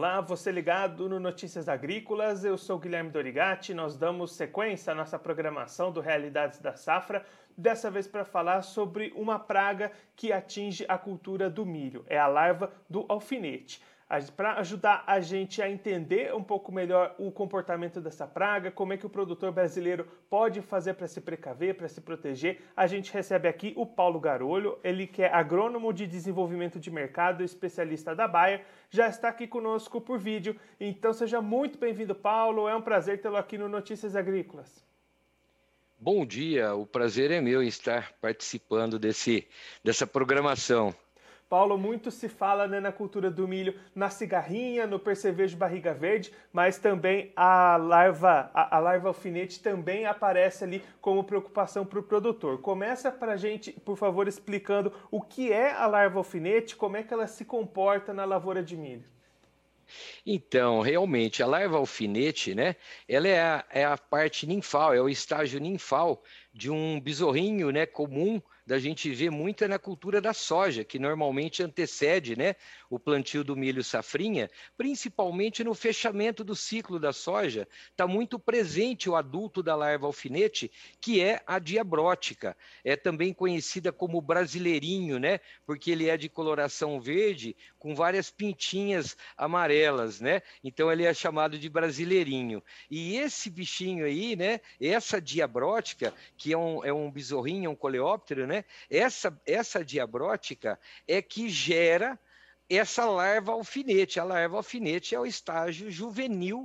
Olá, você ligado no Notícias Agrícolas, eu sou Guilherme Dorigatti, nós damos sequência à nossa programação do Realidades da Safra, dessa vez para falar sobre uma praga que atinge a cultura do milho, é a larva do alfinete. Para ajudar a gente a entender um pouco melhor o comportamento dessa praga, como é que o produtor brasileiro pode fazer para se precaver, para se proteger, a gente recebe aqui o Paulo Garolho, ele que é agrônomo de desenvolvimento de mercado, especialista da Bayer, já está aqui conosco por vídeo. Então seja muito bem-vindo, Paulo, é um prazer tê-lo aqui no Notícias Agrícolas. Bom dia, o prazer é meu em estar participando dessa programação. Paulo, muito se fala, né, na cultura do milho, na cigarrinha, no percevejo barriga verde, mas também a larva alfinete também aparece ali como preocupação para o produtor. Começa para a gente, por favor, explicando o que é a larva alfinete, como é que ela se comporta na lavoura de milho. Então, realmente, a larva alfinete, né, ela é a parte ninfal, é o estágio ninfal de um besorrinho, né, comum da gente ver muito na cultura da soja, que normalmente antecede, né, o plantio do milho safrinha, principalmente no fechamento do ciclo da soja, está muito presente o adulto da larva alfinete, que é a diabrótica. É também conhecida como brasileirinho, né, porque ele é de coloração verde, com várias pintinhas amarelas, né? Então ele é chamado de brasileirinho. E esse bichinho aí, né? Essa diabrótica, que é um besorrinho, é um coleóptero, né? Essa diabrótica é que gera essa larva alfinete. A larva alfinete é o estágio juvenil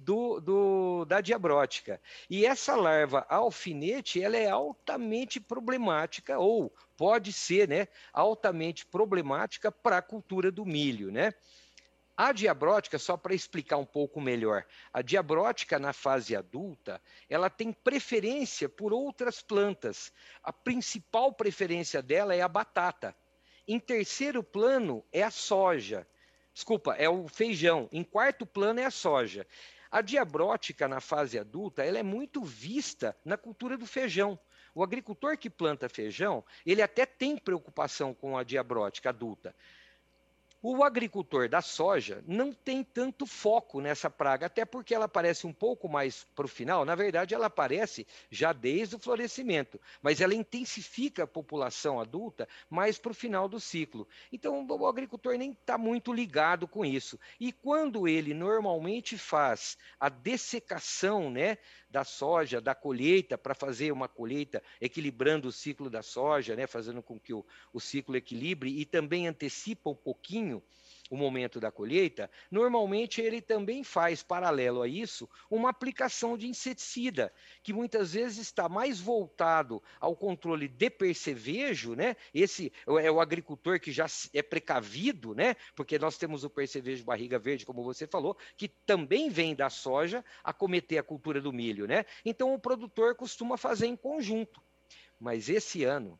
da diabrótica. E essa larva alfinete, ela é altamente problemática, ou pode ser, né, altamente problemática para a cultura do milho, né? A diabrótica, só para explicar um pouco melhor, a diabrótica na fase adulta, ela tem preferência por outras plantas. A principal preferência dela é a batata. Em terceiro plano é a soja. Desculpa, é o feijão. Em quarto plano é a soja. A diabrótica na fase adulta, ela é muito vista na cultura do feijão. O agricultor que planta feijão, ele até tem preocupação com a diabrótica adulta. O agricultor da soja não tem tanto foco nessa praga, até porque ela aparece um pouco mais para o final. Na verdade, ela aparece já desde o florescimento, mas ela intensifica a população adulta mais para o final do ciclo. Então, o agricultor nem está muito ligado com isso. E quando ele normalmente faz a dessecação, né, da soja, da colheita, para fazer uma colheita equilibrando o ciclo da soja, né, fazendo com que o ciclo equilibre e também antecipa um pouquinho o momento da colheita, normalmente ele também faz, paralelo a isso, uma aplicação de inseticida, que muitas vezes está mais voltado ao controle de percevejo, né? Esse é o agricultor que já é precavido, né? Porque nós temos o percevejo barriga verde, como você falou, que também vem da soja acometer a cultura do milho, né? Então o produtor costuma fazer em conjunto. Mas esse ano,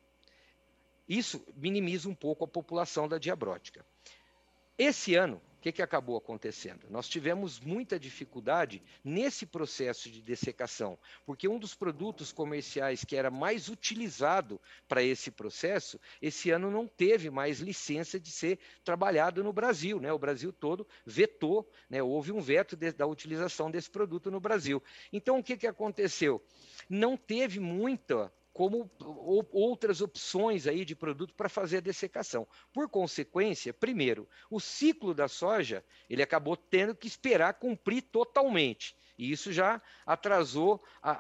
isso minimiza um pouco a população da diabrótica. Esse ano, o que acabou acontecendo? Nós tivemos muita dificuldade nesse processo de dessecação, porque um dos produtos comerciais que era mais utilizado para esse processo, esse ano não teve mais licença de ser trabalhado no Brasil, né? O Brasil todo vetou, né? Houve um veto da utilização desse produto no Brasil. Então, o que aconteceu? Não teve muita como outras opções aí de produto para fazer a dessecação. Por consequência, primeiro, o ciclo da soja, ele acabou tendo que esperar cumprir totalmente. E isso já atrasou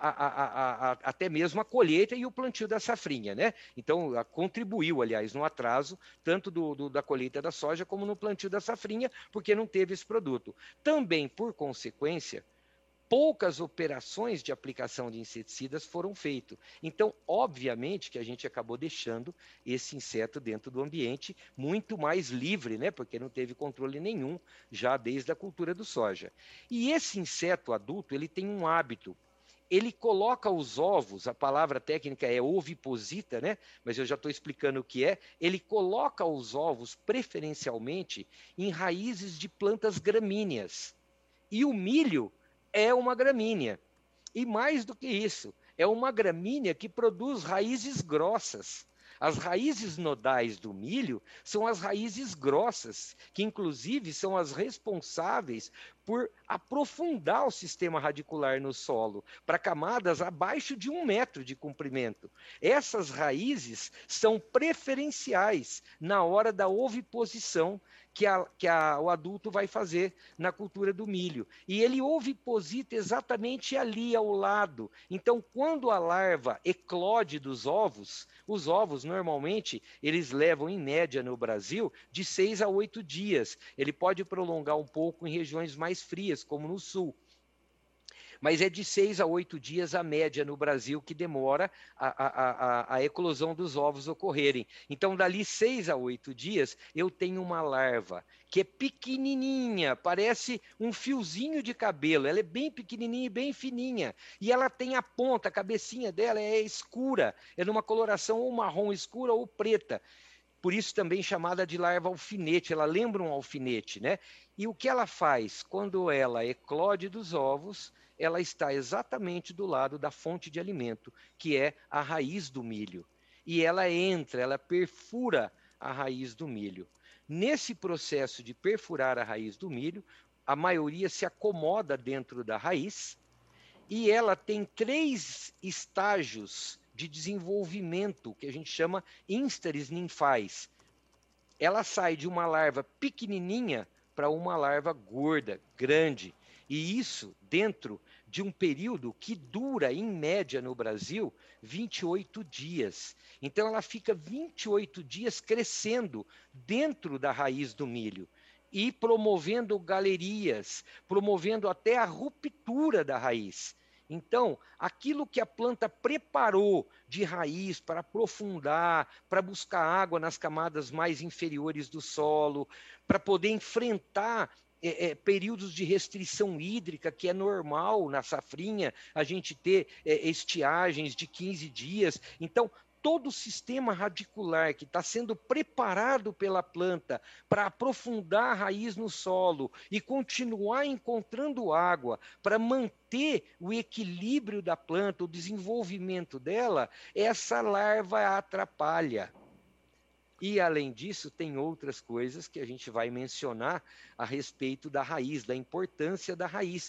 até mesmo a colheita e o plantio da safrinha, né? Então, contribuiu, aliás, no atraso, tanto da colheita da soja como no plantio da safrinha, porque não teve esse produto. Também, por consequência, poucas operações de aplicação de inseticidas foram feitas. Então, obviamente que a gente acabou deixando esse inseto dentro do ambiente muito mais livre, né? Porque não teve controle nenhum já desde a cultura do soja. E esse inseto adulto, ele tem um hábito. Ele coloca os ovos, a palavra técnica é oviposita, né? Mas eu já estou explicando o que é. Ele coloca os ovos preferencialmente em raízes de plantas gramíneas. E o milho é uma gramínea. E mais do que isso, é uma gramínea que produz raízes grossas. As raízes nodais do milho são as raízes grossas, que inclusive são as responsáveis por aprofundar o sistema radicular no solo, para camadas abaixo de 1 metro de comprimento. Essas raízes são preferenciais na hora da oviposição o adulto vai fazer na cultura do milho. E ele oviposita exatamente ali ao lado. Então, quando a larva eclode dos ovos, os ovos normalmente eles levam em média no Brasil de 6 a 8 dias. Ele pode prolongar um pouco em regiões mais frias, como no sul. Mas é de 6 a 8 dias a média no Brasil que demora a eclosão dos ovos ocorrerem. Então, dali 6 a 8 dias, eu tenho uma larva que é pequenininha, parece um fiozinho de cabelo. Ela é bem pequenininha e bem fininha. E ela tem a ponta, a cabecinha dela é escura, é numa coloração ou marrom escura ou preta. Por isso também chamada de larva alfinete, ela lembra um alfinete, né? E o que ela faz? Quando ela eclode dos ovos, ela está exatamente do lado da fonte de alimento, que é a raiz do milho. E ela perfura a raiz do milho. Nesse processo de perfurar a raiz do milho, a maioria se acomoda dentro da raiz e ela tem 3 estágios de desenvolvimento, que a gente chama instares ninfais. Ela sai de uma larva pequenininha para uma larva gorda, grande. E isso dentro de um período que dura, em média, no Brasil, 28 dias. Então, ela fica 28 dias crescendo dentro da raiz do milho e promovendo galerias, promovendo até a ruptura da raiz. Então, aquilo que a planta preparou de raiz para aprofundar, para buscar água nas camadas mais inferiores do solo, para poder enfrentar períodos de restrição hídrica, que é normal na safrinha, a gente ter estiagens de 15 dias. Então, todo o sistema radicular que está sendo preparado pela planta para aprofundar a raiz no solo e continuar encontrando água para manter o equilíbrio da planta, o desenvolvimento dela, essa larva atrapalha. E, além disso, tem outras coisas que a gente vai mencionar a respeito da raiz, da importância da raiz.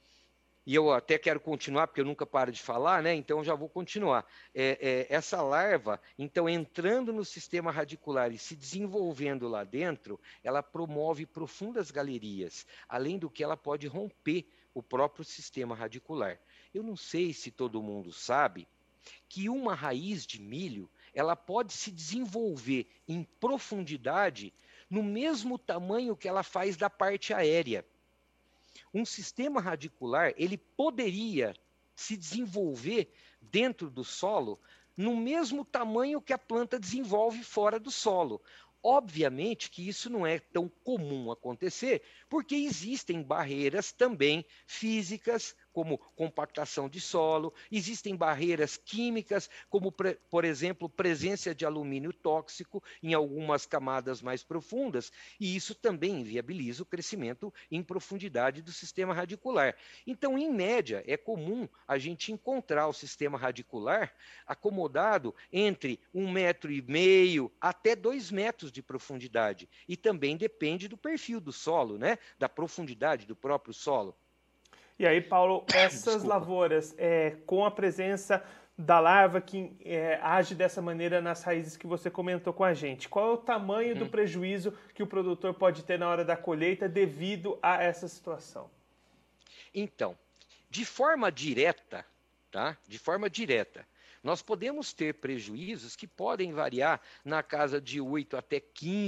E eu até quero continuar, porque eu nunca paro de falar, né? Então já vou continuar. Essa larva, então, entrando no sistema radicular e se desenvolvendo lá dentro, ela promove profundas galerias, além do que ela pode romper o próprio sistema radicular. Eu não sei se todo mundo sabe que uma raiz de milho, ela pode se desenvolver em profundidade no mesmo tamanho que ela faz da parte aérea. Um sistema radicular, ele poderia se desenvolver dentro do solo no mesmo tamanho que a planta desenvolve fora do solo. Obviamente que isso não é tão comum acontecer, porque existem barreiras também físicas, como compactação de solo, existem barreiras químicas, como, por exemplo, presença de alumínio tóxico em algumas camadas mais profundas, e isso também inviabiliza o crescimento em profundidade do sistema radicular. Então, em média, é comum a gente encontrar o sistema radicular acomodado entre 1,5 metro até 2 metros de profundidade, e também depende do perfil do solo, né? Da profundidade do próprio solo. E aí, Paulo, essas lavouras, com a presença da larva que age dessa maneira nas raízes que você comentou com a gente, qual é o tamanho do prejuízo que o produtor pode ter na hora da colheita devido a essa situação? Então, de forma direta, tá? De forma direta, nós podemos ter prejuízos que podem variar na casa de 8% até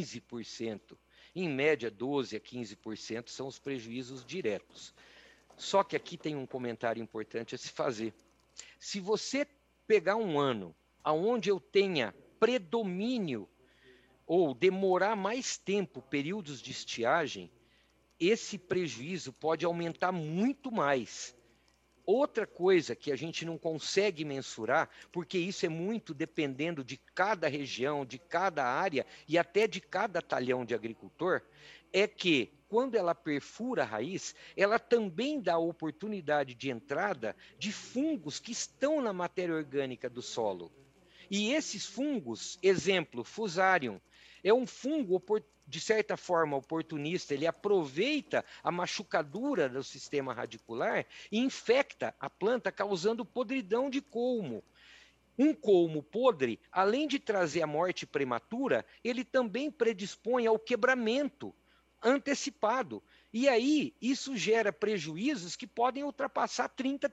15%. Em média, 12% a 15% são os prejuízos diretos. Só que aqui tem um comentário importante a se fazer. Se você pegar um ano onde eu tenha predomínio ou demorar mais tempo, períodos de estiagem, esse prejuízo pode aumentar muito mais. Outra coisa que a gente não consegue mensurar, porque isso é muito dependendo de cada região, de cada área e até de cada talhão de agricultor, é que quando ela perfura a raiz, ela também dá oportunidade de entrada de fungos que estão na matéria orgânica do solo. E esses fungos, exemplo, Fusarium, é um fungo de certa forma oportunista, ele aproveita a machucadura do sistema radicular e infecta a planta, causando podridão de colmo. Um colmo podre, além de trazer a morte prematura, ele também predispõe ao quebramento antecipado. E aí, isso gera prejuízos que podem ultrapassar 30%,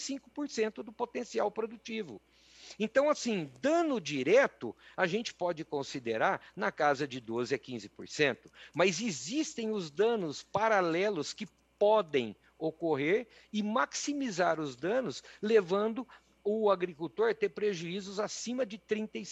35% do potencial produtivo. Então, assim, dano direto, a gente pode considerar na casa de 12% a 15%, mas existem os danos paralelos que podem ocorrer e maximizar os danos, levando o agricultor a ter prejuízos acima de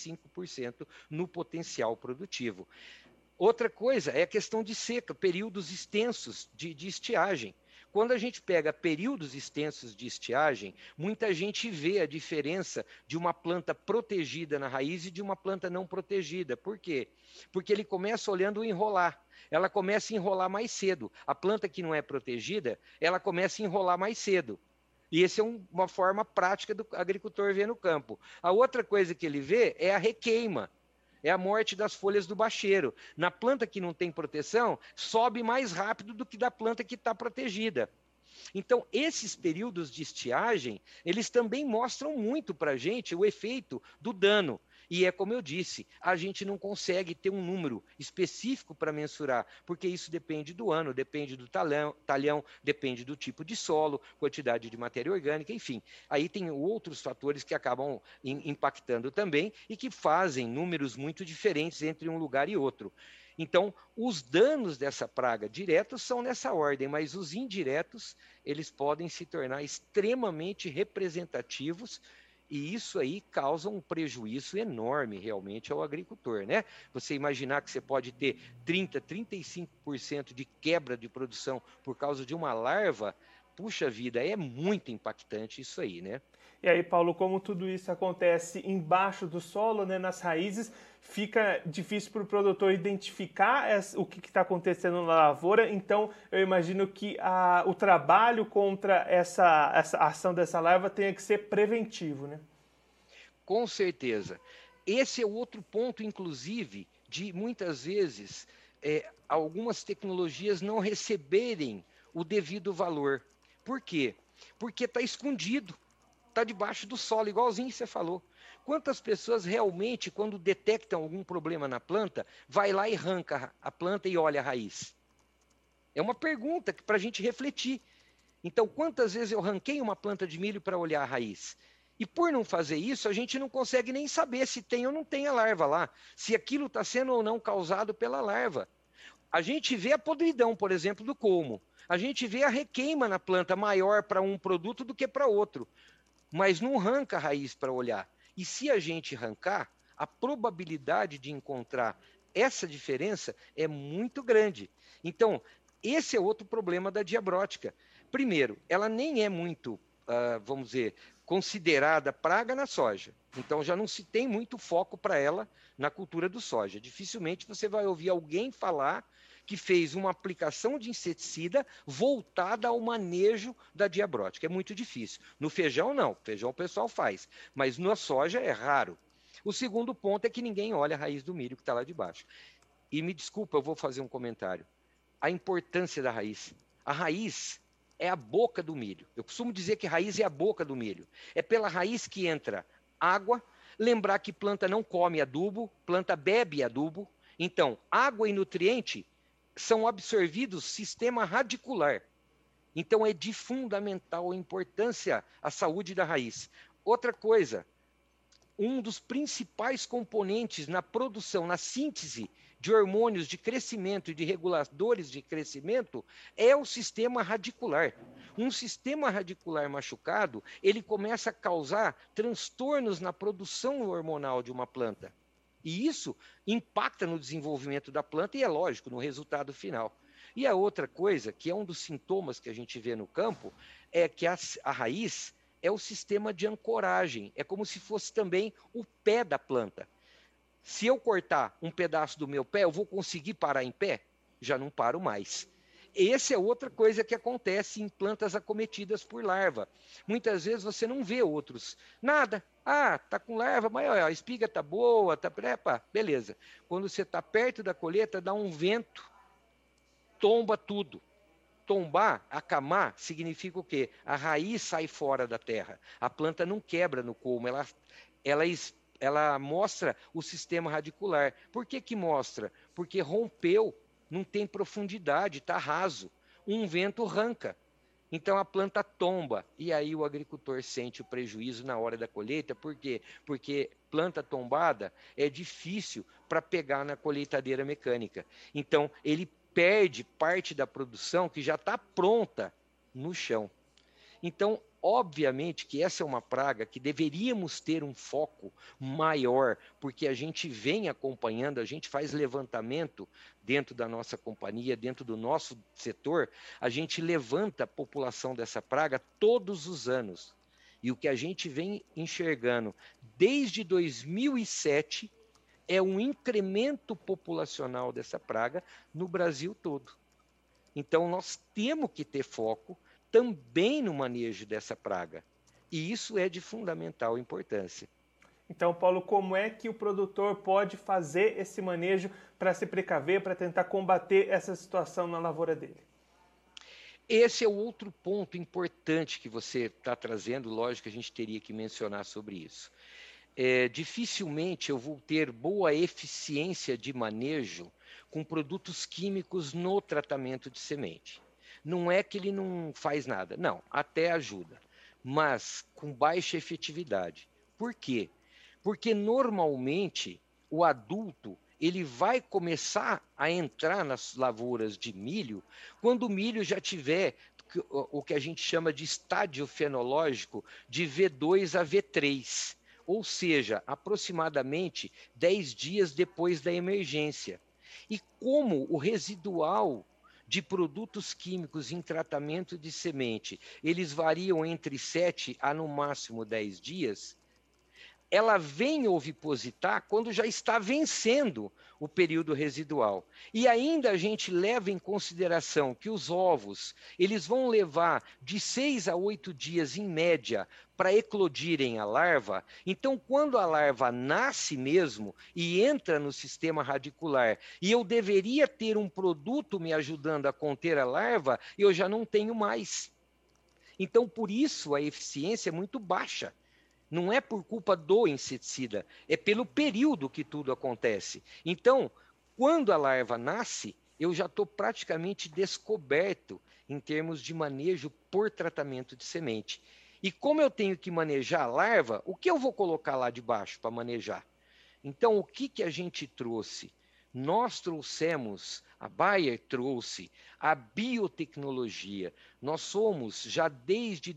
35% no potencial produtivo. Outra coisa é a questão de seca, períodos extensos de estiagem. Quando a gente pega períodos extensos de estiagem, muita gente vê a diferença de uma planta protegida na raiz e de uma planta não protegida. Por quê? Porque ele começa olhando o enrolar. Ela começa a enrolar mais cedo. A planta que não é protegida, ela começa a enrolar mais cedo. E essa é uma forma prática do agricultor ver no campo. A outra coisa que ele vê é a requeima. É a morte das folhas do bacheiro. Na planta que não tem proteção, sobe mais rápido do que da planta que está protegida. Então, esses períodos de estiagem, eles também mostram muito para a gente o efeito do dano. E é como eu disse, a gente não consegue ter um número específico para mensurar, porque isso depende do ano, depende do talhão, depende do tipo de solo, quantidade de matéria orgânica, enfim. Aí tem outros fatores que acabam impactando também e que fazem números muito diferentes entre um lugar e outro. Então, os danos dessa praga diretos são nessa ordem, mas os indiretos, eles podem se tornar extremamente representativos e isso aí causa um prejuízo enorme realmente ao agricultor, né? Você imaginar que você pode ter 30%, 35% de quebra de produção por causa de uma larva, puxa vida, é muito impactante isso aí, né? E aí, Paulo, como tudo isso acontece embaixo do solo, né, nas raízes, fica difícil para o produtor identificar o que está acontecendo na lavoura. Então, eu imagino que o trabalho contra essa ação dessa larva tenha que ser preventivo, né? Com certeza. Esse é outro ponto, inclusive, de muitas vezes algumas tecnologias não receberem o devido valor. Por quê? Porque está escondido, está debaixo do solo, igualzinho você falou. Quantas pessoas realmente, quando detectam algum problema na planta, vai lá e arranca a planta e olha a raiz? É uma pergunta para a gente refletir. Então, quantas vezes eu ranquei uma planta de milho para olhar a raiz? E por não fazer isso, a gente não consegue nem saber se tem ou não tem a larva lá, se aquilo está sendo ou não causado pela larva. A gente vê a podridão, por exemplo, do colmo. A gente vê a requeima na planta maior para um produto do que para outro, mas não arranca a raiz para olhar. E se a gente arrancar, a probabilidade de encontrar essa diferença é muito grande. Então, esse é outro problema da diabrótica. Primeiro, ela nem é muito, vamos dizer, considerada praga na soja. Então, já não se tem muito foco para ela na cultura do soja. Dificilmente você vai ouvir alguém falar que fez uma aplicação de inseticida voltada ao manejo da diabrótica. É muito difícil. No feijão, não. Feijão o pessoal faz. Mas na soja é raro. O segundo ponto é que ninguém olha a raiz do milho que está lá de baixo. E me desculpa, eu vou fazer um comentário. A importância da raiz. A raiz é a boca do milho. Eu costumo dizer que raiz é a boca do milho. É pela raiz que entra água. Lembrar que planta não come adubo, planta bebe adubo. Então, água e nutriente são absorvidos sistema radicular. Então, é de fundamental importância a saúde da raiz. Outra coisa, um dos principais componentes na produção, na síntese de hormônios de crescimento e de reguladores de crescimento é o sistema radicular. Um sistema radicular machucado, ele começa a causar transtornos na produção hormonal de uma planta. E isso impacta no desenvolvimento da planta e, é lógico, no resultado final. E a outra coisa, que é um dos sintomas que a gente vê no campo, é que a raiz é o sistema de ancoragem. É como se fosse também o pé da planta. Se eu cortar um pedaço do meu pé, eu vou conseguir parar em pé? Já não paro mais. Essa é outra coisa que acontece em plantas acometidas por larva. Muitas vezes você não vê outros. Nada. Ah, tá com larva, mas ó, a espiga tá boa, tá prepa, beleza. Quando você está perto da colheita, dá um vento, tomba tudo. Tombar, acamar, significa o quê? A raiz sai fora da terra. A planta não quebra no colmo, ela, ela mostra o sistema radicular. Por que que mostra? Porque rompeu, não tem profundidade, está raso. Um vento arranca. Então a planta tomba, e aí o agricultor sente o prejuízo na hora da colheita. Por quê? Porque planta tombada é difícil para pegar na colheitadeira mecânica. Então ele perde parte da produção que já está pronta no chão. Então, obviamente que essa é uma praga que deveríamos ter um foco maior, porque a gente vem acompanhando, a gente faz levantamento dentro da nossa companhia, dentro do nosso setor, a gente levanta a população dessa praga todos os anos. E o que a gente vem enxergando desde 2007 é um incremento populacional dessa praga no Brasil todo. Então, nós temos que ter foco também no manejo dessa praga. E isso é de fundamental importância. Então, Paulo, como é que o produtor pode fazer esse manejo para se precaver, para tentar combater essa situação na lavoura dele? Esse é o outro ponto importante que você está trazendo, lógico que a gente teria que mencionar sobre isso. Dificilmente eu vou ter boa eficiência de manejo com produtos químicos no tratamento de semente. Não é que ele não faz nada, não, até ajuda, mas com baixa efetividade. Por quê? Porque normalmente o adulto ele vai começar a entrar nas lavouras de milho quando o milho já tiver o que a gente chama de estádio fenológico de V2 a V3, ou seja, aproximadamente 10 dias depois da emergência. E como o residual de produtos químicos em tratamento de semente, eles variam entre 7 a no máximo 10 dias, ela vem ovipositar quando já está vencendo o período residual. E ainda a gente leva em consideração que os ovos, eles vão levar de 6 a 8 dias em média para eclodirem a larva. Então, quando a larva nasce mesmo e entra no sistema radicular, e eu deveria ter um produto me ajudando a conter a larva, eu já não tenho mais. Então, por isso a eficiência é muito baixa. Não é por culpa do inseticida, é pelo período que tudo acontece. Então, quando a larva nasce, eu já estou praticamente descoberto em termos de manejo por tratamento de semente. E como eu tenho que manejar a larva, o que eu vou colocar lá de baixo para manejar? Então, o que, que a gente trouxe? Nós trouxemos, a Bayer trouxe a biotecnologia. Nós somos, já desde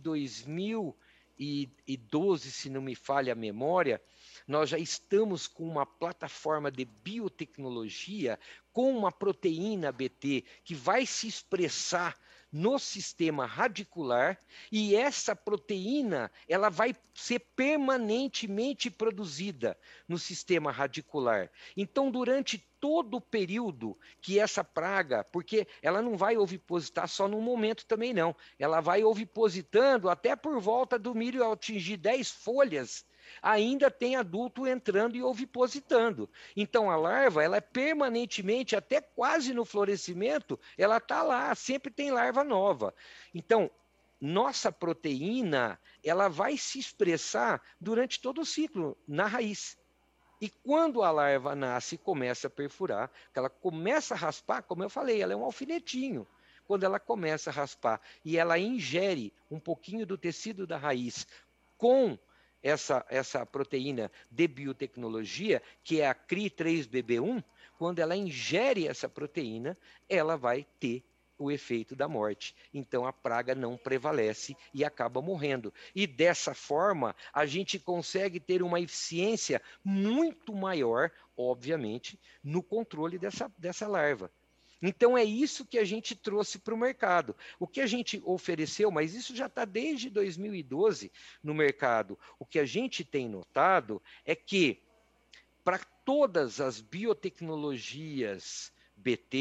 2012, se não me falha a memória, nós já estamos com uma plataforma de biotecnologia com uma proteína BT que vai se expressar no sistema radicular, e essa proteína ela vai ser permanentemente produzida no sistema radicular. Então, durante todo o período que essa praga, porque ela não vai ovipositar só num momento também não, ela vai ovipositando até por volta do milho atingir 10 folhas, ainda tem adulto entrando e ovipositando. Então a larva, ela é permanentemente, até quase no florescimento, ela está lá, sempre tem larva nova. Então, nossa proteína, ela vai se expressar durante todo o ciclo, na raiz. E quando a larva nasce e começa a perfurar, que ela começa a raspar, como eu falei, ela é um alfinetinho. Quando ela começa a raspar e ela ingere um pouquinho do tecido da raiz com essa proteína de biotecnologia, que é a CRI3BB1, quando ela ingere essa proteína, ela vai ter o efeito da morte. Então a praga não prevalece e acaba morrendo. E dessa forma, a gente consegue ter uma eficiência muito maior, obviamente, no controle dessa larva. Então é isso que a gente trouxe para o mercado. O que a gente ofereceu, mas isso já está desde 2012 no mercado. O que a gente tem notado é que para todas as biotecnologias BT,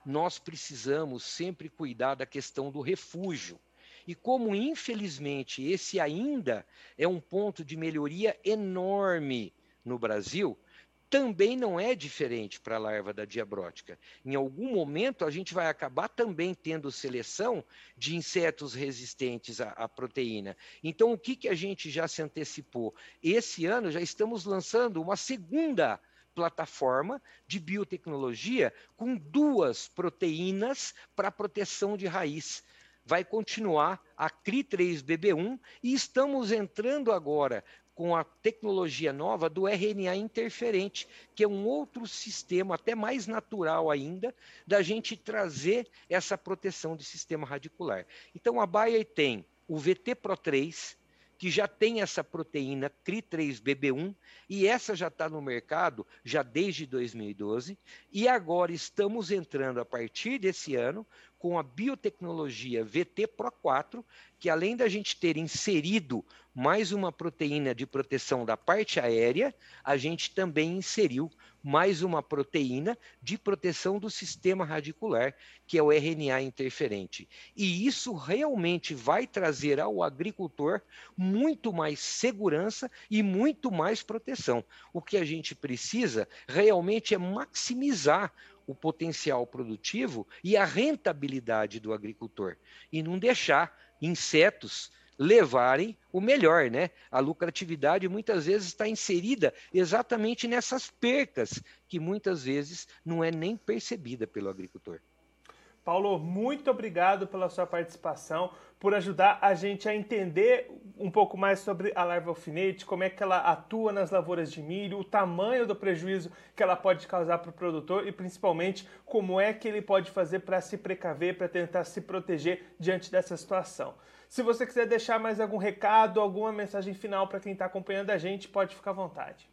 nós precisamos sempre cuidar da questão do refúgio. E como, infelizmente, esse ainda é um ponto de melhoria enorme no Brasil, também não é diferente para a larva da diabrótica. Em algum momento, a gente vai acabar também tendo seleção de insetos resistentes à proteína. Então, o que a gente já se antecipou? Esse ano já estamos lançando uma segunda plataforma de biotecnologia com 2 proteínas para proteção de raiz. Vai continuar a CRI3BB1 e estamos entrando agora com a tecnologia nova do RNA interferente, que é um outro sistema, até mais natural ainda, da gente trazer essa proteção do sistema radicular. Então, a Bayer tem o VT-Pro3, que já tem essa proteína CRI3BB1, e essa já está no mercado já desde 2012, e agora estamos entrando, a partir desse ano, com a biotecnologia VT-Pro4, que além da gente ter inserido mais uma proteína de proteção da parte aérea, a gente também inseriu mais uma proteína de proteção do sistema radicular, que é o RNA interferente. E isso realmente vai trazer ao agricultor muito mais segurança e muito mais proteção. O que a gente precisa realmente é maximizar o potencial produtivo e a rentabilidade do agricultor, e não deixar insetos levarem o melhor, né? A lucratividade muitas vezes está inserida exatamente nessas percas, que muitas vezes não é nem percebida pelo agricultor. Paulo, muito obrigado pela sua participação, por ajudar a gente a entender um pouco mais sobre a larva alfinete, como é que ela atua nas lavouras de milho, o tamanho do prejuízo que ela pode causar para o produtor e, principalmente, como é que ele pode fazer para se precaver, para tentar se proteger diante dessa situação. Se você quiser deixar mais algum recado, alguma mensagem final para quem está acompanhando a gente, pode ficar à vontade.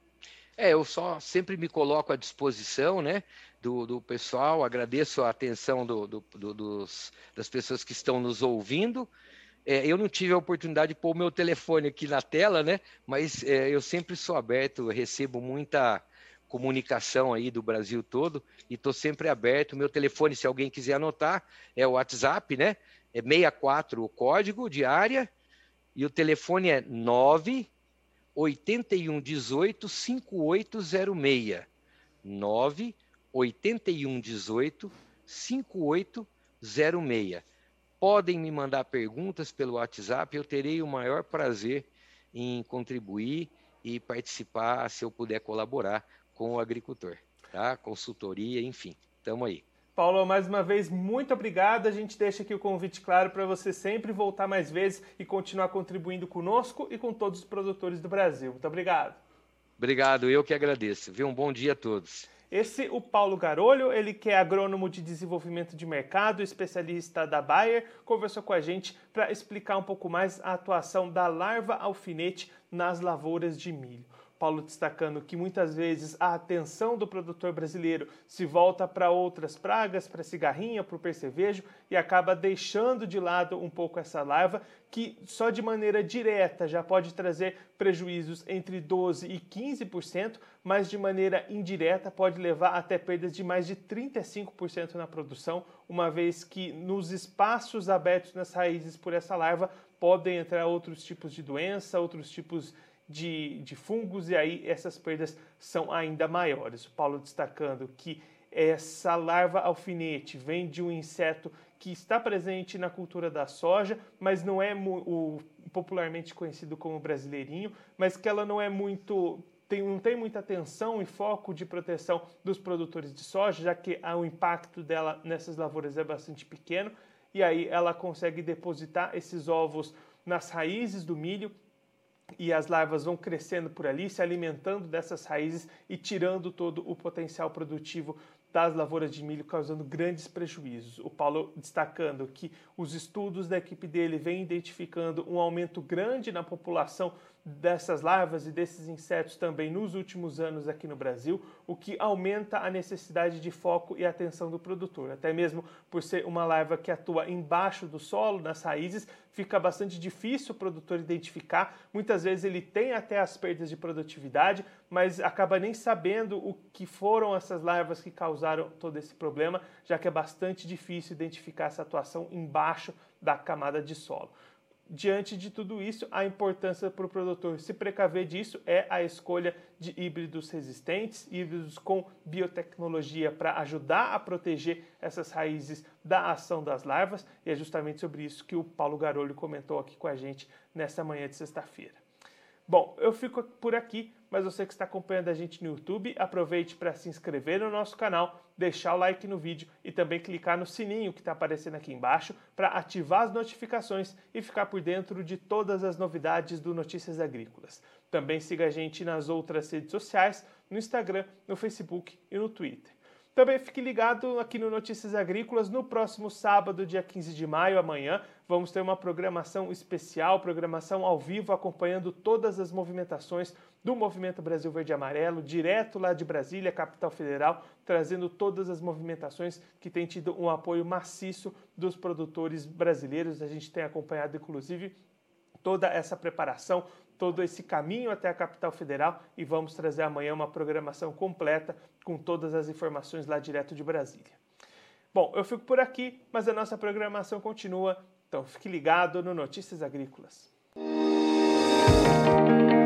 Eu só sempre me coloco à disposição, né, do pessoal, agradeço a atenção das pessoas que estão nos ouvindo. Eu não tive a oportunidade de pôr o meu telefone aqui na tela, né, mas eu sempre sou aberto, recebo muita comunicação aí do Brasil todo e estou sempre aberto. Meu telefone, se alguém quiser anotar, é o WhatsApp, né, é 64 o código de área e o telefone é 98118 5806. 98118 5806. Podem me mandar perguntas pelo WhatsApp, eu terei o maior prazer em contribuir e participar, se eu puder colaborar com o agricultor, tá? Consultoria, enfim, estamos aí. Paulo, mais uma vez, muito obrigado. A gente deixa aqui o convite claro para você sempre voltar mais vezes e continuar contribuindo conosco e com todos os produtores do Brasil. Muito obrigado. Obrigado, eu que agradeço. Um bom dia a todos. Esse o Paulo Garolho, ele que é agrônomo de desenvolvimento de mercado, especialista da Bayer, conversou com a gente para explicar um pouco mais a atuação da larva alfinete nas lavouras de milho. Paulo destacando que muitas vezes a atenção do produtor brasileiro se volta para outras pragas, para a cigarrinha, para o percevejo e acaba deixando de lado um pouco essa larva que só de maneira direta já pode trazer prejuízos entre 12% e 15%, mas de maneira indireta pode levar até perdas de mais de 35% na produção, uma vez que nos espaços abertos nas raízes por essa larva podem entrar outros tipos de doença, outros tipos de fungos, e aí essas perdas são ainda maiores. O Paulo destacando que essa larva alfinete vem de um inseto que está presente na cultura da soja, mas não é o popularmente conhecido como brasileirinho, mas que ela não é muito... não tem muita atenção e foco de proteção dos produtores de soja, já que o impacto dela nessas lavouras é bastante pequeno, e aí ela consegue depositar esses ovos nas raízes do milho, e as larvas vão crescendo por ali, se alimentando dessas raízes e tirando todo o potencial produtivo das lavouras de milho, causando grandes prejuízos. O Paulo destacando que os estudos da equipe dele vêm identificando um aumento grande na população dessas larvas e desses insetos também nos últimos anos aqui no Brasil, o que aumenta a necessidade de foco e atenção do produtor. Até mesmo por ser uma larva que atua embaixo do solo, nas raízes, fica bastante difícil o produtor identificar. Muitas vezes ele tem até as perdas de produtividade, mas acaba nem sabendo o que foram essas larvas que causaram todo esse problema, já que é bastante difícil identificar essa atuação embaixo da camada de solo. Diante de tudo isso, a importância para o produtor se precaver disso é a escolha de híbridos resistentes, híbridos com biotecnologia para ajudar a proteger essas raízes da ação das larvas, e é justamente sobre isso que o Paulo Garolho comentou aqui com a gente nessa manhã de sexta-feira. Bom, eu fico por aqui, mas você que está acompanhando a gente no YouTube, aproveite para se inscrever no nosso canal, deixar o like no vídeo e também clicar no sininho que está aparecendo aqui embaixo para ativar as notificações e ficar por dentro de todas as novidades do Notícias Agrícolas. Também siga a gente nas outras redes sociais, no Instagram, no Facebook e no Twitter. Também fique ligado aqui no Notícias Agrícolas. No próximo sábado, dia 15 de maio, amanhã, vamos ter uma programação especial, programação ao vivo, acompanhando todas as movimentações do Movimento Brasil Verde e Amarelo, direto lá de Brasília, capital federal, trazendo todas as movimentações que têm tido um apoio maciço dos produtores brasileiros. A gente tem acompanhado, inclusive, toda essa preparação, todo esse caminho até a capital federal, e vamos trazer amanhã uma programação completa com todas as informações lá direto de Brasília. Bom, eu fico por aqui, mas a nossa programação continua, então fique ligado no Notícias Agrícolas.